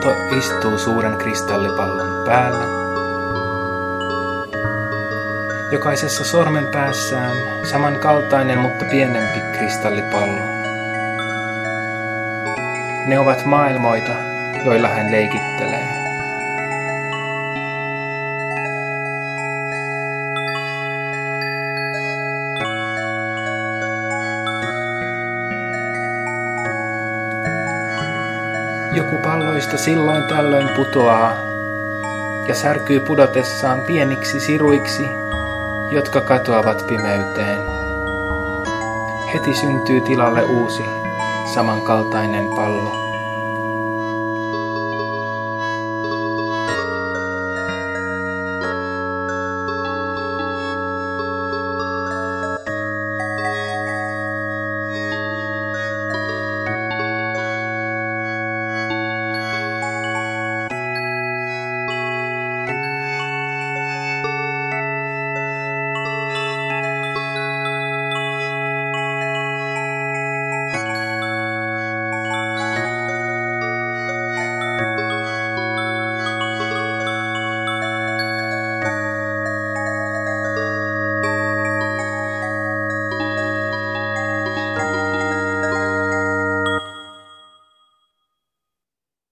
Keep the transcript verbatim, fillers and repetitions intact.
Luonto istuu suuren kristallipallon päällä. Jokaisessa sormen päässään samankaltainen, mutta pienempi kristallipallo. Ne ovat maailmoita, joilla hän leikittelee. Joku palloista silloin tällöin putoaa ja särkyy pudotessaan pieniksi siruiksi, jotka katoavat pimeyteen. Heti syntyy tilalle uusi, samankaltainen pallo.